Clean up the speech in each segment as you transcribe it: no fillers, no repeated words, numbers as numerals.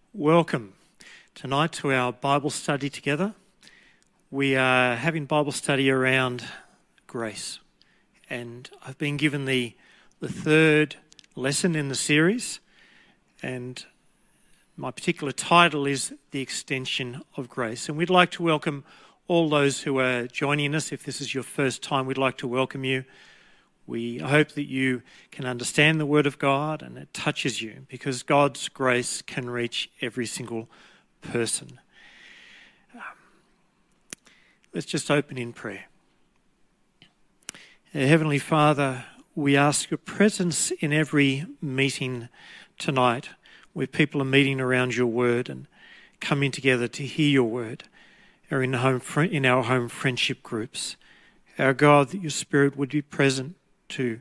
Welcome tonight to our Bible study together. We are having Bible study around grace, and I've been given the third lesson in the series, and my particular title is The Extension of Grace. And we'd like to welcome all those who are joining us. If this is your first time, we'd like to welcome you. We hope that you can understand the Word of God and it touches you, because God's grace can reach every single person. Let's just open in prayer. Heavenly Father, we ask your presence in every meeting tonight where people are meeting around your Word and coming together to hear your Word, or in our home friendship groups. Our God, that your Spirit would be present to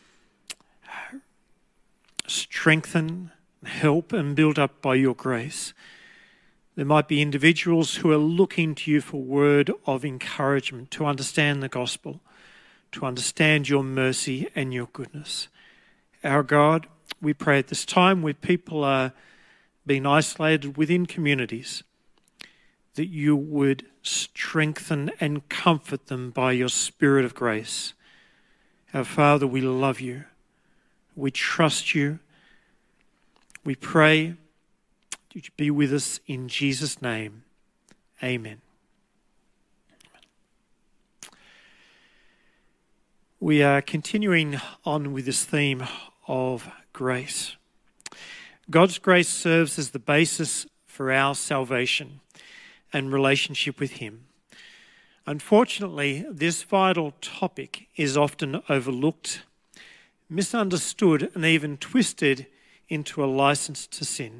strengthen, help and build up by your grace. There might be individuals who are looking to you for word of encouragement, to understand the gospel, to understand your mercy and your goodness. Our God, we pray at this time where people are being isolated within communities, that you would strengthen and comfort them by your Spirit of grace. Our Father, we love you. We trust you. We pray that you be with us in Jesus' name. Amen. We are continuing on with this theme of grace. God's grace serves as the basis for our salvation and relationship with him. Unfortunately, this vital topic is often overlooked, misunderstood, and even twisted into a license to sin.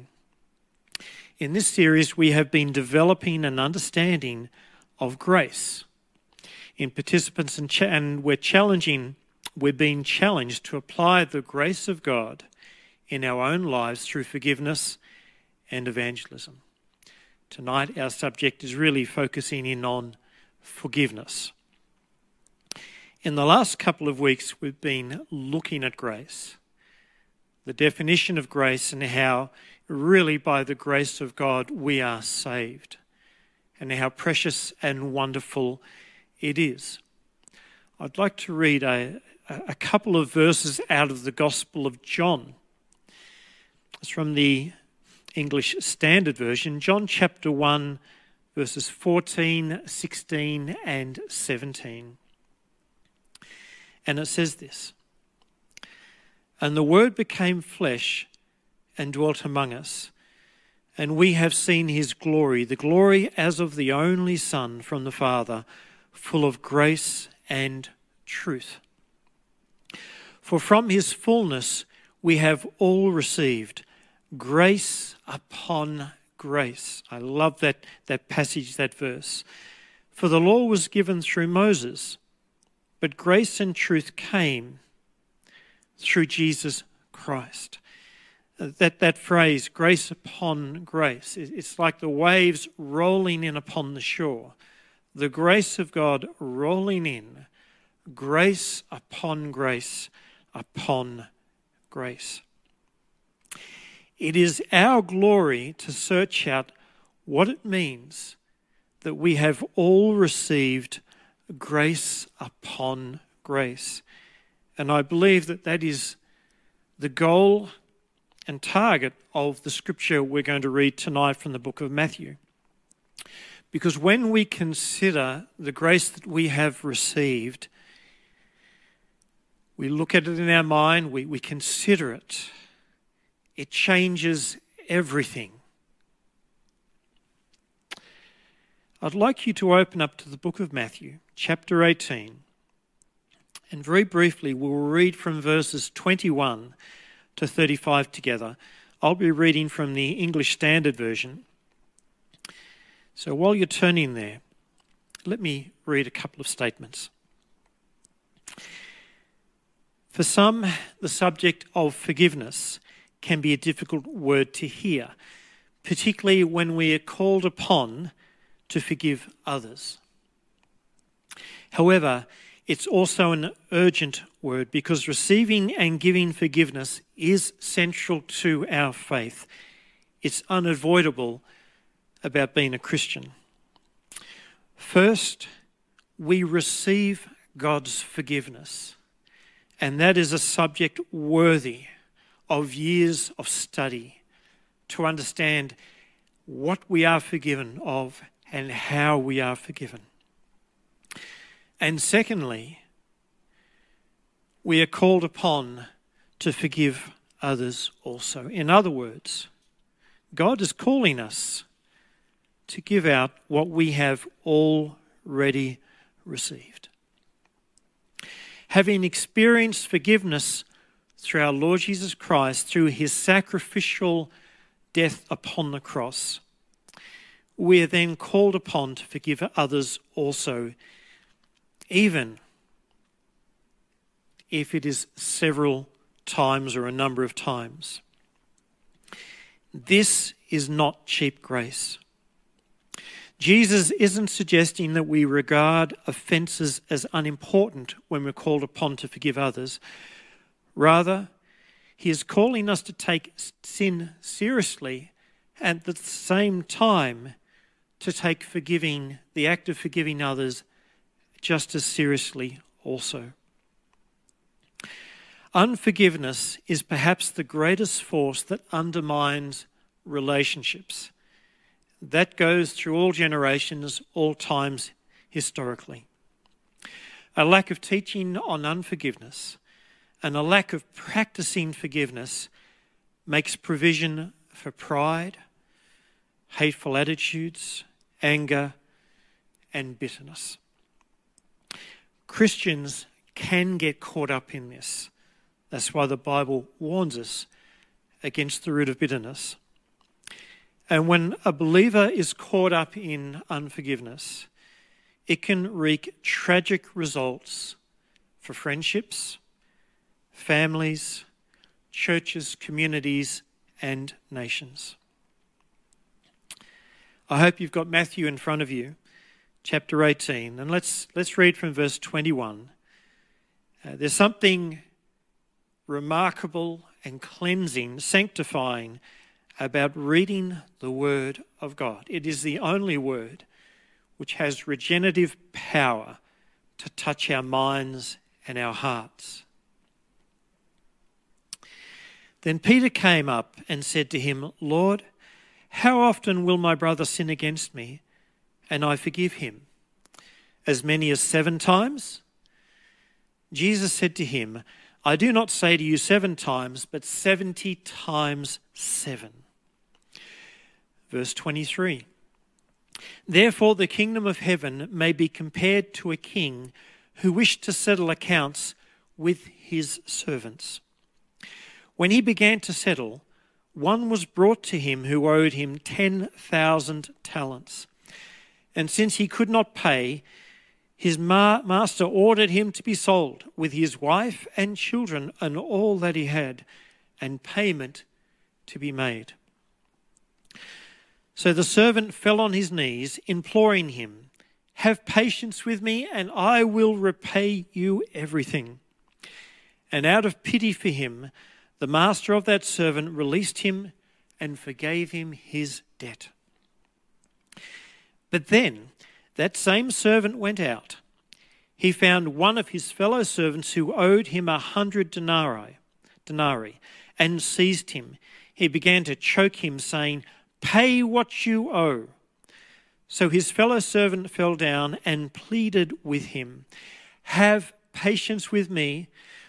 In this series, we have been developing an understanding of grace in participants, and we're being challenged to apply the grace of God in our own lives through forgiveness and evangelism. Tonight, our subject is really focusing in on forgiveness. In the last couple of weeks, we've been looking at grace, the definition of grace, and how really by the grace of God we are saved, and how precious and wonderful it is. I'd like to read a couple of verses out of the Gospel of John. It's from the English Standard Version, John chapter 1, verses 14, 16 and 17. And it says this: "And the Word became flesh and dwelt among us, and we have seen his glory, the glory as of the only Son from the Father, full of grace and truth. For from his fullness we have all received grace upon grace." I love that passage, that verse. "For the law was given through Moses, but grace and truth came through Jesus Christ." That phrase, grace upon grace, it's like the waves rolling in upon the shore. The grace of God rolling in, grace upon grace upon grace. It is our glory to search out what it means that we have all received grace upon grace. And I believe that is the goal and target of the scripture we're going to read tonight from the book of Matthew. Because when we consider the grace that we have received, we look at it in our mind, we consider it. It changes everything. I'd like you to open up to the book of Matthew, chapter 18. And very briefly, we'll read from verses 21 to 35 together. I'll be reading from the English Standard Version. So while you're turning there, let me read a couple of statements. For some, the subject of forgiveness can be a difficult word to hear, particularly when we are called upon to forgive others. However, it's also an urgent word, because receiving and giving forgiveness is central to our faith. it's unavoidable about being a Christian. First, we receive God's forgiveness, and that is a subject worthy of years of study to understand what we are forgiven of and how we are forgiven. And secondly, we are called upon to forgive others also. In other words, God is calling us to give out what we have already received. Having experienced forgiveness through our Lord Jesus Christ, through his sacrificial death upon the cross, we are then called upon to forgive others also, even if it is several times or a number of times. This is not cheap grace. Jesus isn't suggesting that we regard offences as unimportant when we're called upon to forgive others. Rather, he is calling us to take sin seriously and at the same time to take the act of forgiving others just as seriously also. Unforgiveness is perhaps the greatest force that undermines relationships. That goes through all generations, all times historically. A lack of teaching on unforgiveness and a lack of practicing forgiveness makes provision for pride, hateful attitudes, anger, and bitterness. Christians can get caught up in this. That's why the Bible warns us against the root of bitterness. And when a believer is caught up in unforgiveness, it can wreak tragic results for friendships, families, churches, communities, and nations. I hope you've got Matthew in front of you, chapter 18, and let's read from verse 21. There's something remarkable and cleansing, sanctifying about reading the Word of God. It is the only Word which has regenerative power to touch our minds and our hearts. Then Peter came up and said to him, "Lord, how often will my brother sin against me, and I forgive him? As many as 7 times?" Jesus said to him, "I do not say to you 7 times, but 70 times 7. Verse 23. Therefore the kingdom of heaven may be compared to a king who wished to settle accounts with his servants. When he began to settle, one was brought to him who owed him 10,000 talents. And since he could not pay, his master ordered him to be sold with his wife and children and all that he had, and payment to be made. So the servant fell on his knees, imploring him, 'Have patience with me, and I will repay you everything.' And out of pity for him, the master of that servant released him and forgave him his debt. But then that same servant went out. He found one of his fellow servants who owed him 100 denarii, and seized him. He began to choke him, saying, 'Pay what you owe.' So his fellow servant fell down and pleaded with him, 'Have patience with me,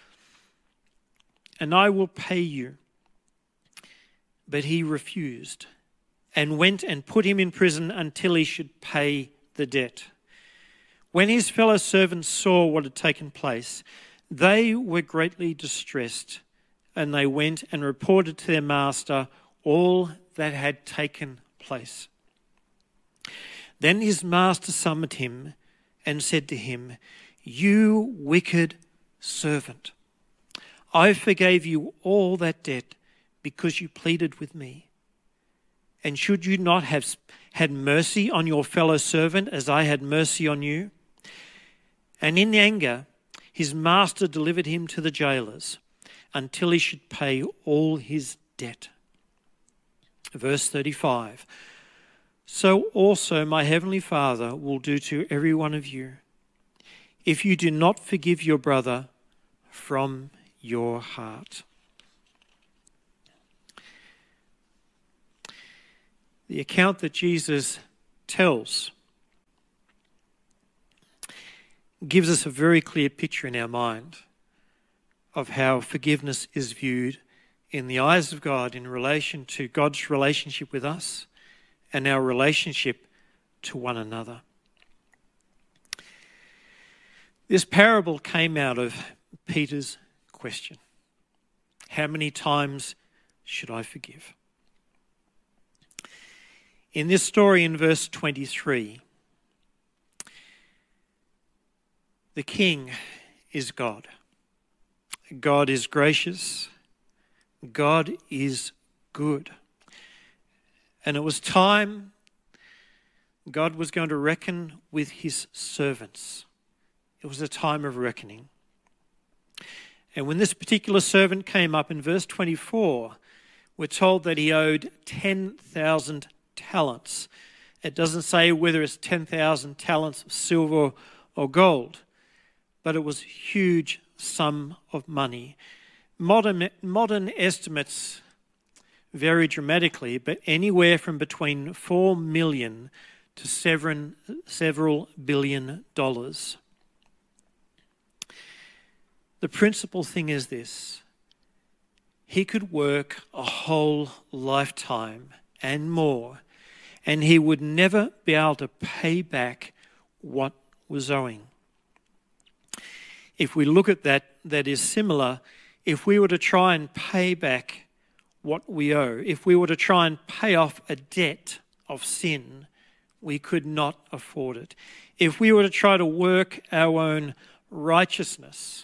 and I will pay you.' But he refused and went and put him in prison until he should pay the debt. When his fellow servants saw what had taken place, they were greatly distressed, and they went and reported to their master all that had taken place. Then his master summoned him and said to him, 'You wicked servant, I forgave you all that debt because you pleaded with me. And should you not have had mercy on your fellow servant as I had mercy on you?' And in anger, his master delivered him to the jailers until he should pay all his debt. Verse 35. So also my heavenly Father will do to every one of you, if you do not forgive your brother from your heart. The account that Jesus tells gives us a very clear picture in our mind of how forgiveness is viewed in the eyes of God in relation to God's relationship with us and our relationship to one another. This parable came out of Peter's question. How many times should I forgive? In this story in verse 23, the king is God. God is gracious. God is good. And it was time God was going to reckon with his servants. It was a time of reckoning. And when this particular servant came up in verse 24, we're told that he owed 10,000 talents. It doesn't say whether it's 10,000 talents of silver or gold, but it was a huge sum of money. Modern estimates vary dramatically, but anywhere from between 4 million to several billion dollars. The principal thing is this: he could work a whole lifetime and more, and he would never be able to pay back what was owing. If we look at that is similar. If we were to try and pay back what we owe, if we were to try and pay off a debt of sin, we could not afford it. If we were to try to work our own righteousness,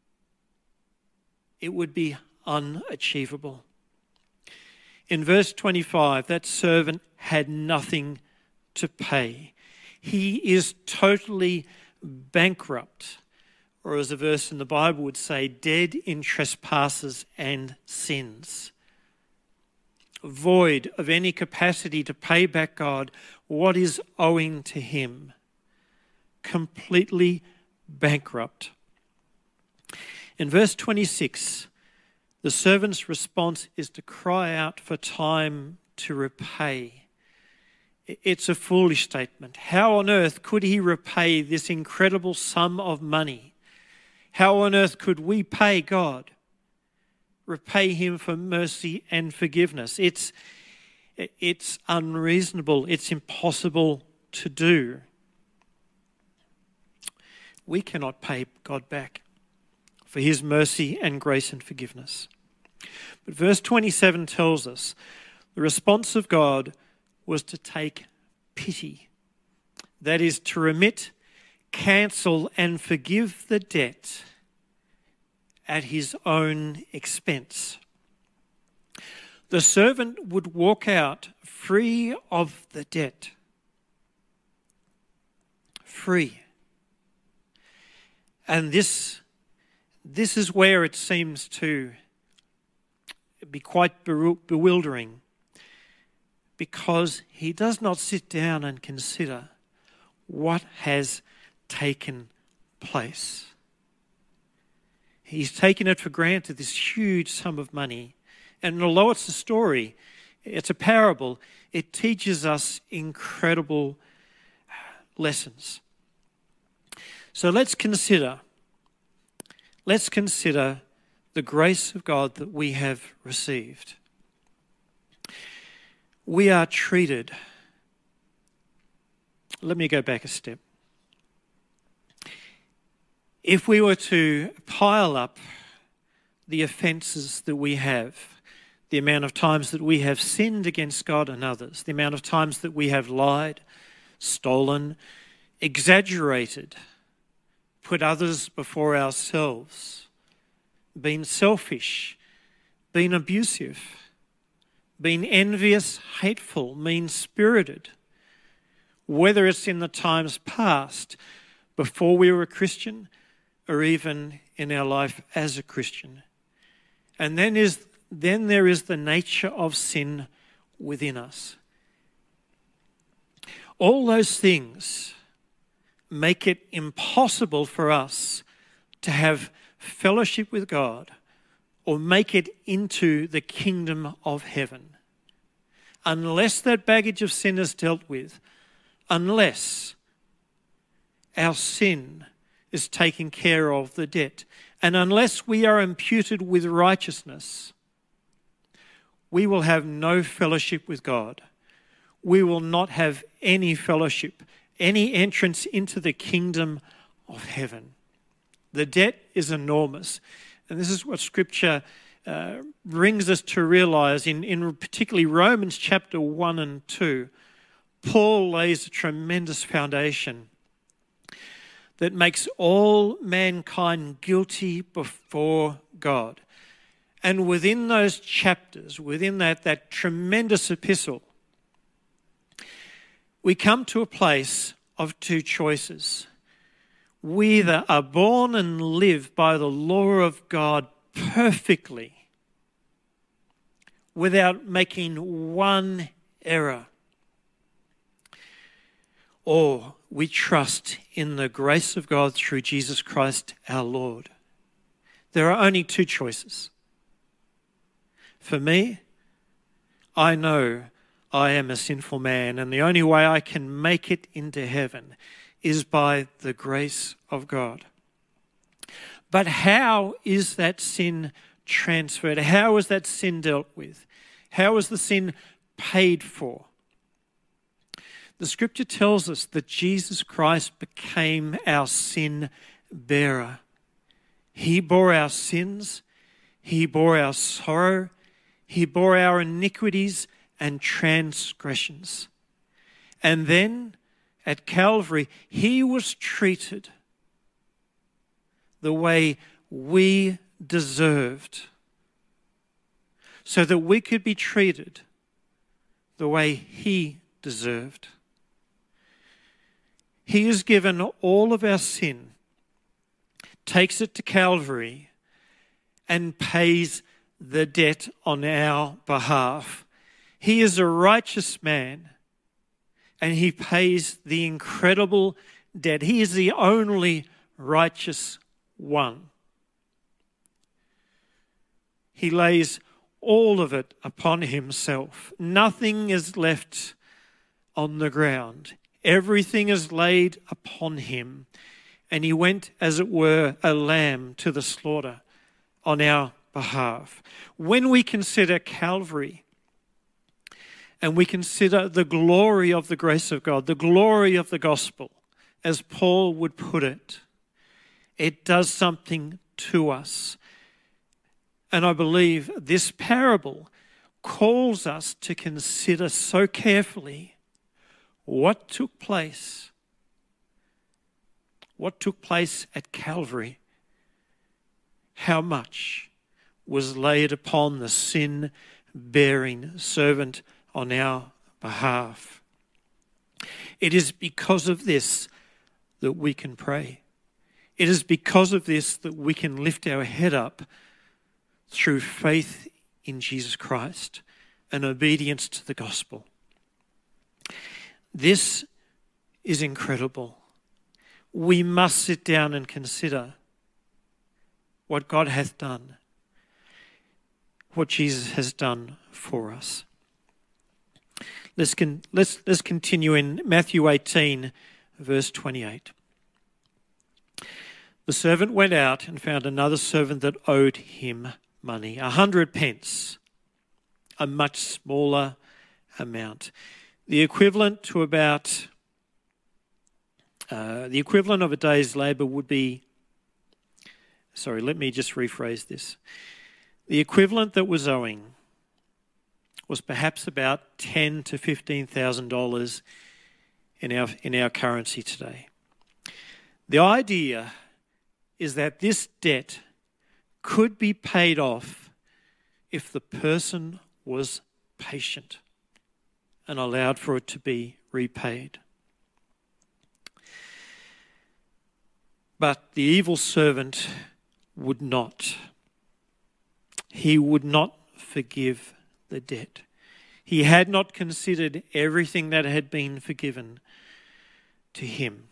it would be unachievable. In verse 25, that servant had nothing to pay. He is totally bankrupt, or as a verse in the Bible would say, dead in trespasses and sins. Void of any capacity to pay back God what is owing to him. Completely bankrupt. In verse 26, the servant's response is to cry out for time to repay. It's a foolish statement. How on earth could he repay this incredible sum of money? How on earth could we pay God? Repay him for mercy and forgiveness? It's unreasonable. It's impossible to do. We cannot pay God back for his mercy and grace and forgiveness. But verse 27 tells us the response of God was to take pity. That is, to remit, cancel and forgive the debt at his own expense. The servant would walk out free of the debt. Free. And this is where it seems to be quite bewildering, because he does not sit down and consider what has taken place. He's taken it for granted, this huge sum of money. And although it's a story, it's a parable, it teaches us incredible lessons. So let's consider the grace of God that we have received. We are treated. Let me go back a step. If we were to pile up the offences that we have, the amount of times that we have sinned against God and others, the amount of times that we have lied, stolen, exaggerated, put others before ourselves, been selfish, been abusive, been envious, hateful, mean-spirited, whether it's in the times past, before we were a Christian, or even in our life as a Christian. And then there is the nature of sin within us. All those things make it impossible for us to have fellowship with God or make it into the kingdom of heaven unless that baggage of sin is dealt with, unless our sin is taken care of, the debt, and unless we are imputed with righteousness, we will have no fellowship with God. We will not have any fellowship, any entrance into the kingdom of heaven. The debt is enormous. And this is what Scripture brings us to realize in particularly Romans chapter 1 and 2. Paul lays a tremendous foundation that makes all mankind guilty before God. And within those chapters, within that tremendous epistle, we come to a place of two choices. We either are born and live by the law of God perfectly, without making one error, or we trust in the grace of God through Jesus Christ our Lord. There are only two choices. For me, I know I am a sinful man, and the only way I can make it into heaven is by the grace of God. But how is that sin transferred? How is that sin dealt with? How is the sin paid for? The Scripture tells us that Jesus Christ became our sin bearer. He bore our sins. He bore our sorrow. He bore our iniquities and transgressions. And then at Calvary, he was treated the way we deserved, so that we could be treated the way he deserved. He has given all of our sin, takes it to Calvary, and pays the debt on our behalf. He is a righteous man, and he pays the incredible debt. He is the only righteous one. He lays all of it upon himself. Nothing is left on the ground. Everything is laid upon him. And he went, as it were, a lamb to the slaughter on our behalf. When we consider Calvary, and we consider the glory of the grace of God, the glory of the gospel, as Paul would put it, it does something to us. And I believe this parable calls us to consider so carefully what took place. What took place at Calvary? How much was laid upon the sin-bearing servant on our behalf? It is because of this that we can pray. It is because of this that we can lift our head up through faith in Jesus Christ and obedience to the gospel. This is incredible. We must sit down and consider what God hath done, what Jesus has done for us. Let's continue in Matthew 18, verse 28. The servant went out and found another servant that owed him money, 100 pence, a much smaller amount. The equivalent to about, the equivalent of a day's labour would be, let me just rephrase this. The equivalent that was owing was perhaps about $10,000 to $15,000 in our currency today. The idea is that this debt could be paid off if the person was patient and allowed for it to be repaid. But the evil servant would not. He would not forgive the debt. He had not considered everything that had been forgiven to him.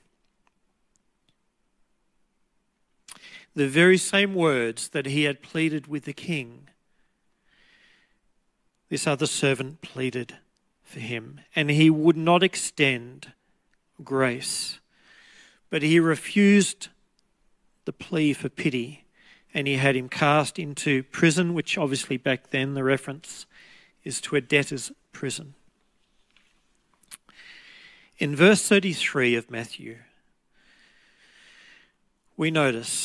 The very same words that he had pleaded with the king, this other servant pleaded for him, and he would not extend grace, but he refused the plea for pity, and he had him cast into prison, which obviously back then the reference is to a debtor's prison. In verse 33 of Matthew, we notice,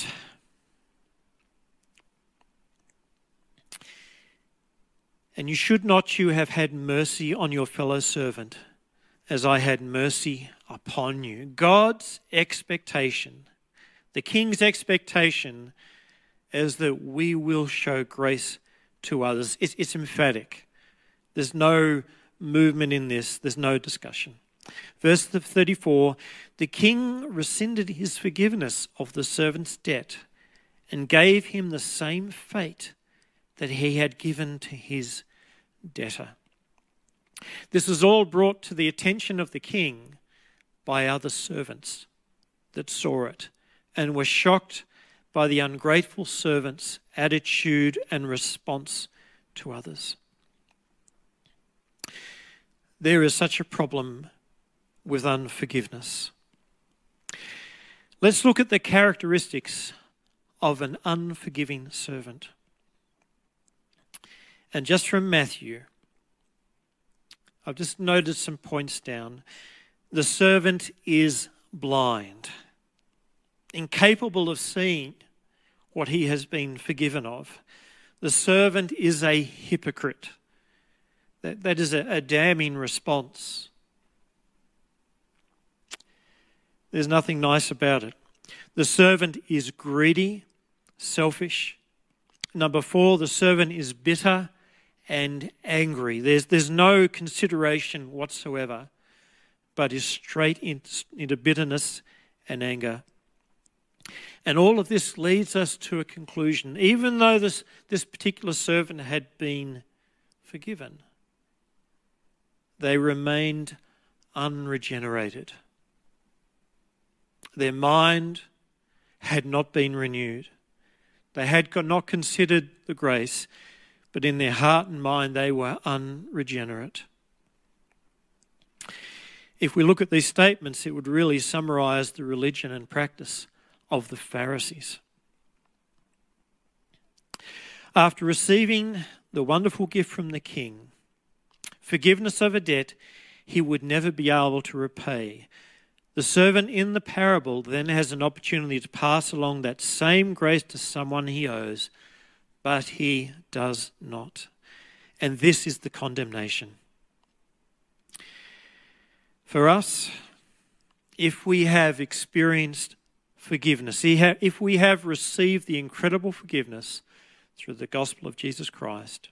"And you should not you have had mercy on your fellow servant, as I had mercy upon you." God's expectation, the king's expectation, is that we will show grace to others. It's emphatic. There's no movement in this. There's no discussion. Verse 34, "The king rescinded his forgiveness of the servant's debt and gave him the same fate that he had given to his debtor." This was all brought to the attention of the king by other servants that saw it and were shocked by the ungrateful servant's attitude and response to others. There is such a problem with unforgiveness. Let's look at the characteristics of an unforgiving servant. And just from Matthew, I've just noted some points down. The servant is blind, incapable of seeing what he has been forgiven of. The servant is a hypocrite. That is a damning response. There's nothing nice about it. The servant is greedy, selfish. Number 4, the servant is bitter and angry. There's no consideration whatsoever, but is straight into bitterness and anger. And all of this leads us to a conclusion. Even though this particular servant had been forgiven, they remained unregenerated. Their mind had not been renewed. They had not considered the grace, but in their heart and mind they were unregenerate. If we look at these statements, it would really summarize the religion and practice of the Pharisees. After receiving the wonderful gift from the king, forgiveness of a debt he would never be able to repay, the servant in the parable then has an opportunity to pass along that same grace to someone he owes, but he does not. And this is the condemnation. For us, if we have experienced forgiveness, if we have received the incredible forgiveness through the gospel of Jesus Christ,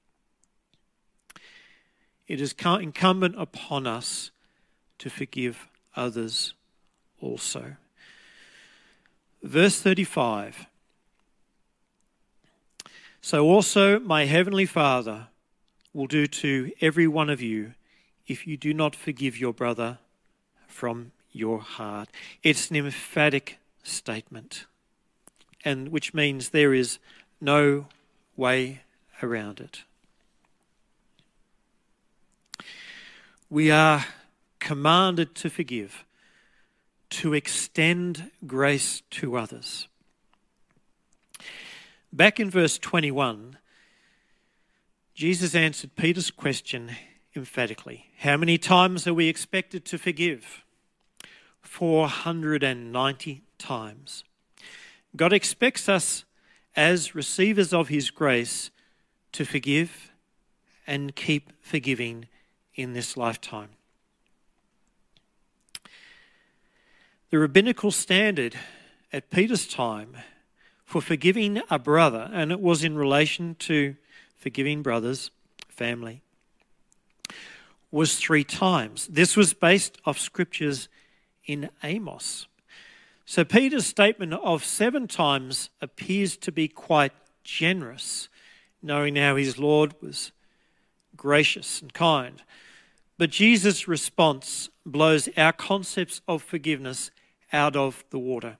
it is incumbent upon us to forgive others also. Verse 35. "So also my heavenly Father will do to every one of you if you do not forgive your brother from your heart." It's an emphatic statement, and which means there is no way around it. We are commanded to forgive, to extend grace to others. Back in verse 21, Jesus answered Peter's question emphatically. How many times are we expected to forgive? 490 times. God expects us as receivers of his grace to forgive and keep forgiving in this lifetime. The rabbinical standard at Peter's time for forgiving a brother, and it was in relation to forgiving brothers, family, was 3 times. This was based off scriptures in Amos. So Peter's statement of 7 times appears to be quite generous, knowing how his Lord was gracious and kind. But Jesus' response blows our concepts of forgiveness out of the water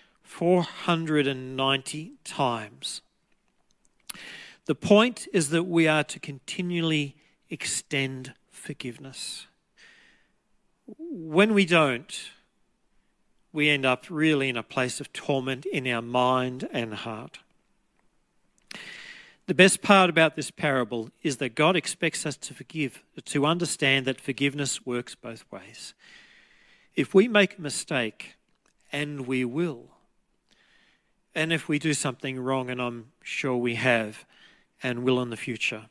490 times. The point is that we are to continually extend forgiveness. When we don't, we end up really in a place of torment in our mind and heart. The best part about this parable is that God expects us to forgive, to understand that forgiveness works both ways. If we make a mistake, and we will, and if we do something wrong, and I'm sure we have and will in the future,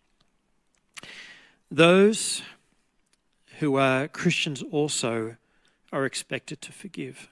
those who are Christians also are expected to forgive.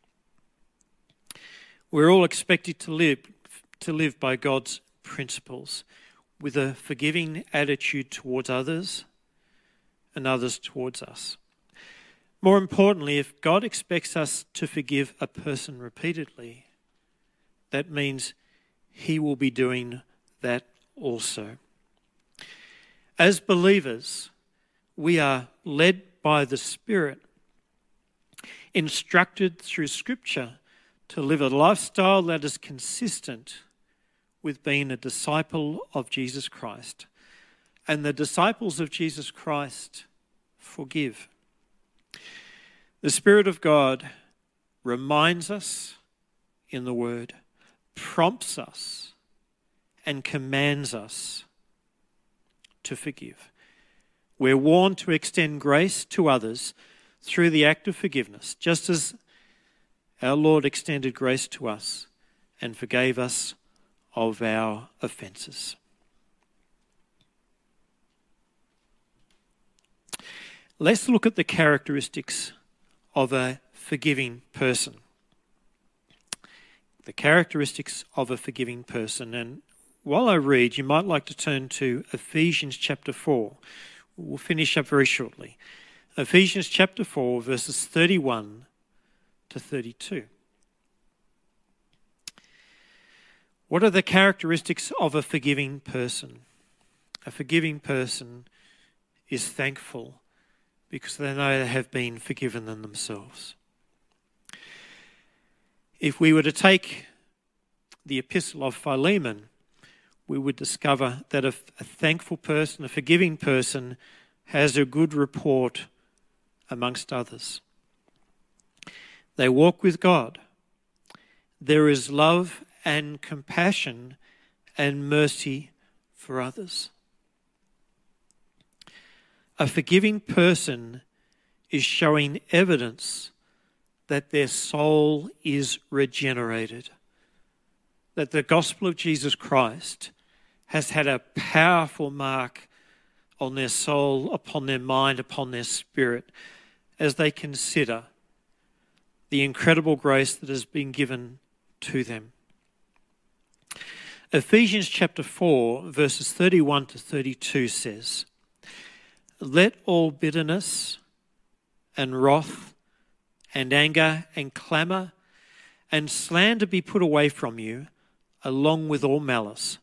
We're all expected to live by God's principles with a forgiving attitude towards others and others towards us. More importantly, if God expects us to forgive a person repeatedly, that means he will be doing that also. As believers, we are led by the Spirit, instructed through Scripture to live a lifestyle that is consistent with being a disciple of Jesus Christ. And the disciples of Jesus Christ forgive. The Spirit of God reminds us in the Word, prompts us, and commands us to forgive. We're warned to extend grace to others through the act of forgiveness, just as our Lord extended grace to us and forgave us of our offences. Let's look at the characteristics of a forgiving person. The characteristics of a forgiving person. And while I read, you might like to turn to Ephesians chapter 4. We'll finish up very shortly. Ephesians chapter 4, verses 31 to 32. What are the characteristics of a forgiving person? A forgiving person is thankful because they know they have been forgiven them themselves. If we were to take the epistle of Philemon, we would discover that a thankful person, a forgiving person, has a good report amongst others. They walk with God. There is love and compassion and mercy for others. A forgiving person is showing evidence that their soul is regenerated, that the gospel of Jesus Christ has had a powerful mark on their soul, upon their mind, upon their spirit, as they consider the incredible grace that has been given to them. Ephesians chapter 4, verses 31 to 32 says, "Let all bitterness and wrath and anger and clamour and slander be put away from you, along with all malice.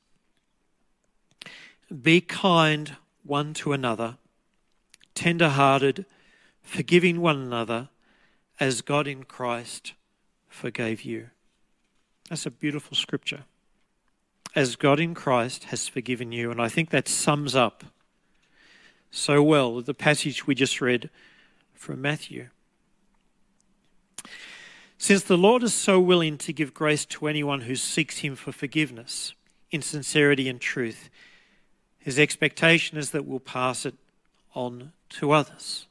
Be kind one to another, tender-hearted, forgiving one another, as God in Christ forgave you." That's a beautiful scripture. As God in Christ has forgiven you. And I think that sums up so well the passage we just read from Matthew. Since the Lord is so willing to give grace to anyone who seeks him for forgiveness, in sincerity and truth, his expectation is that we'll pass it on to others.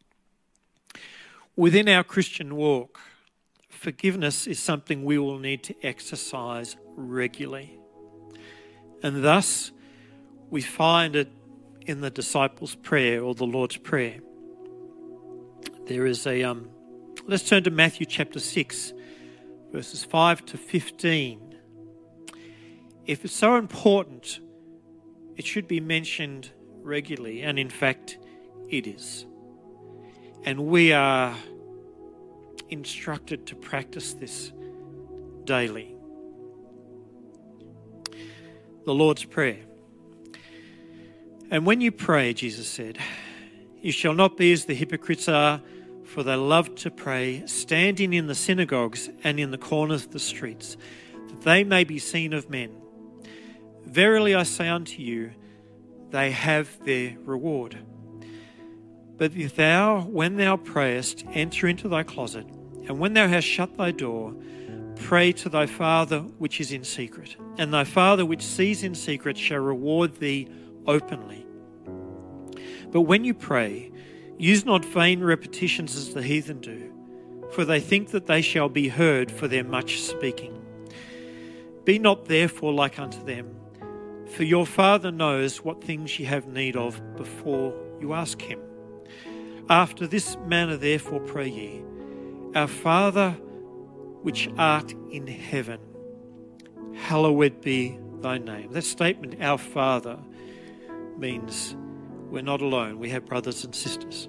Within our Christian walk, forgiveness is something we will need to exercise regularly. And thus, we find it in the disciples' prayer or the Lord's Prayer. There is let's turn to Matthew chapter 6, verses 5 to 15. If it's so important, it should be mentioned regularly, and in fact, it is. And we are instructed to practice this daily. The Lord's Prayer. And when you pray, Jesus said, you shall not be as the hypocrites are, for they love to pray, standing in the synagogues and in the corners of the streets, that they may be seen of men. Verily I say unto you, they have their reward. But if thou, when thou prayest, enter into thy closet, and when thou hast shut thy door, pray to thy Father which is in secret, and thy Father which sees in secret shall reward thee openly. But when you pray, use not vain repetitions as the heathen do, for they think that they shall be heard for their much speaking. Be not therefore like unto them, for your Father knows what things ye have need of before you ask him. After this manner therefore pray ye, Our Father which art in heaven, hallowed be thy name. That statement, our Father, means we're not alone. We have brothers and sisters.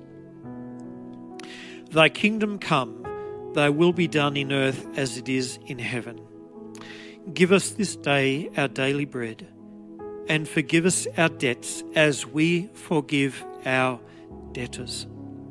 Thy kingdom come, thy will be done in earth as it is in heaven. Give us this day our daily bread, and forgive us our debts as we forgive our debtors.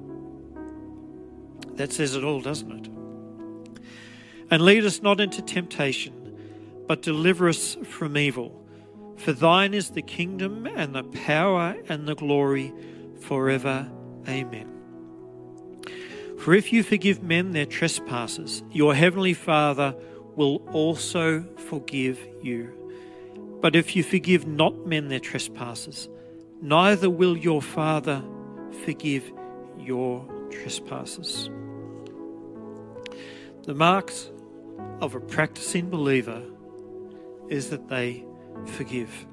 That says it all, doesn't it? And lead us not into temptation, but deliver us from evil. For thine is the kingdom and the power and the glory forever. Amen. For if you forgive men their trespasses, your heavenly Father will also forgive you. But if you forgive not men their trespasses, neither will your Father forgive your trespasses. The marks of a practicing believer is that they forgive.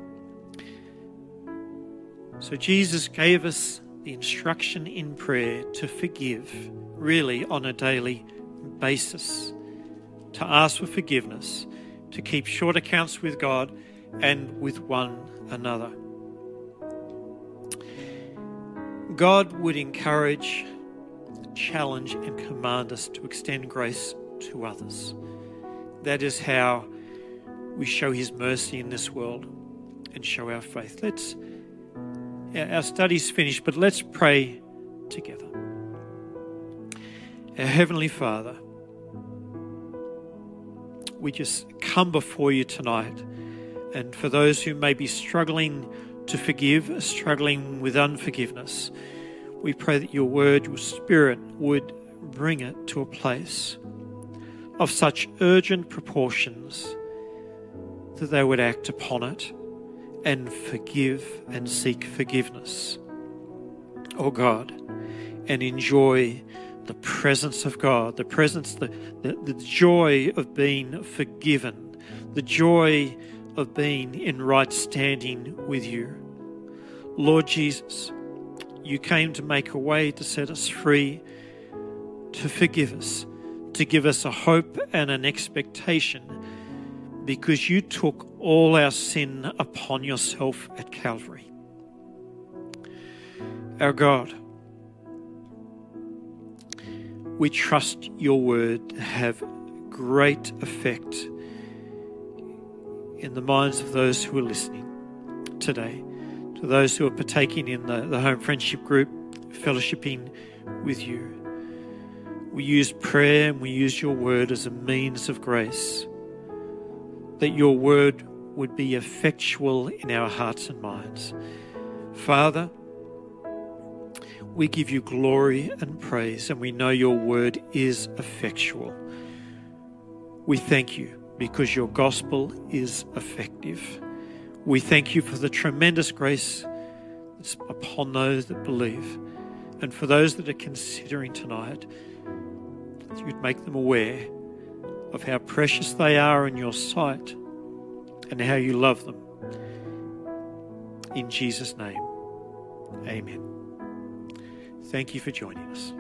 So Jesus gave us the instruction in prayer to forgive, really on a daily basis, to ask for forgiveness, to keep short accounts with God and with one another. God would encourage, challenge and command us to extend grace to others. That is how we show his mercy in this world and show our faith. Our study's finished, but let's pray together. Our Heavenly Father, we just come before you tonight, and for those who may be struggling to forgive, struggling with unforgiveness, we pray that your word, your Spirit would bring it to a place of such urgent proportions that they would act upon it and forgive and seek forgiveness. Oh God, and enjoy the presence of God, the presence, the joy of being forgiven, the joy of being in right standing with you. Lord Jesus, you came to make a way to set us free, to forgive us, to give us a hope and an expectation, because you took all our sin upon yourself at Calvary. Our God, we trust your word to have great effect in the minds of those who are listening today, to those who are partaking in the home friendship group, fellowshipping with you. We use prayer and we use your word as a means of grace, that your word would be effectual in our hearts and minds. Father, we give you glory and praise, and we know your word is effectual. We thank you because your gospel is effective. We thank you for the tremendous grace that's upon those that believe, and for those that are considering tonight, that you'd make them aware of how precious they are in your sight and how you love them. In Jesus' name, amen. Thank you for joining us.